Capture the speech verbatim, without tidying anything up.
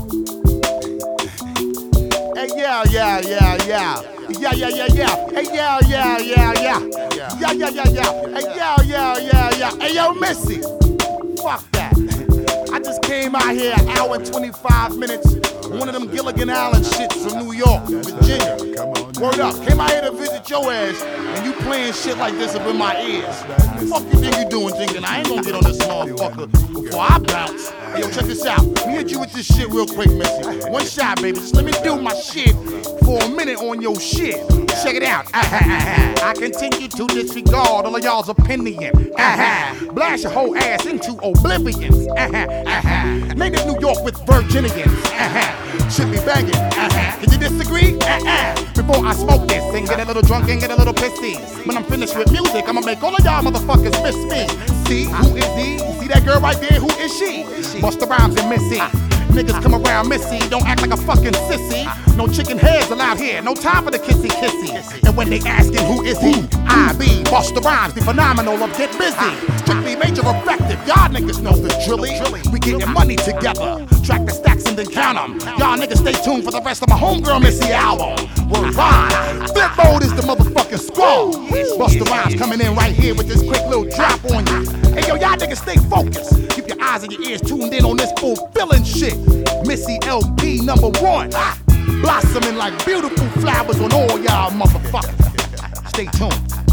Hey, yeah, yeah, yeah, yeah. Yeah, yeah, yeah, yeah. Hey, yeah, yeah, yeah, yeah. Yeah, yeah, yeah, yeah. Hey, yeah, yeah, yeah, yeah. Hey, yo, Missy. Fuck that. I just came out here an hour and twenty-five minutes. One of them Gilligan Island shits from New York, Virginia. Word up. Came out here to visit your ass, and you playing shit like this up in my ears. The fuck you think you doing thinking I ain't gonna get on this motherfucker before I bounce? Hey, yo, check this out. Let me hit you with this shit real quick, Missy. One shot, baby. Just let me do my shit for a minute on your shit. Check it out. Uh-huh. I continue to disregard all of y'all's opinion. Uh-huh. Blast your whole ass into oblivion. Uh-huh. Uh-huh. Native New York with Virginians. Uh-huh. Should be banging. Uh-huh. Can you disagree? Uh-uh. Before I smoke this and get a little drunk and get a little pissy. When I'm finished with music, I'ma make all of y'all motherfuckers miss me. See, who is he? See that girl right there? Who is she? Busta Rhymes and Missy. Niggas come around Missy, don't act like a fucking sissy. No chicken heads allowed here, no time for the kissy kissy. And when they asking who is he, I be Busta Rhymes, the phenomenal of Get Busy. Strictly major effective, y'all niggas know the drilly. We getting money together, track the stacks and then count them. Y'all niggas stay tuned for the rest of my homegirl Missy album. We're fine. Flip mode is the motherfucking squad. Busta Rhymes coming in right here with this quick little drop on you. Hey yo, y'all niggas stay focused. Keep your eyes and your ears tuned in on this fulfilling shit. Missy L P number one. Blossoming like beautiful flowers on all y'all motherfuckers. Stay tuned.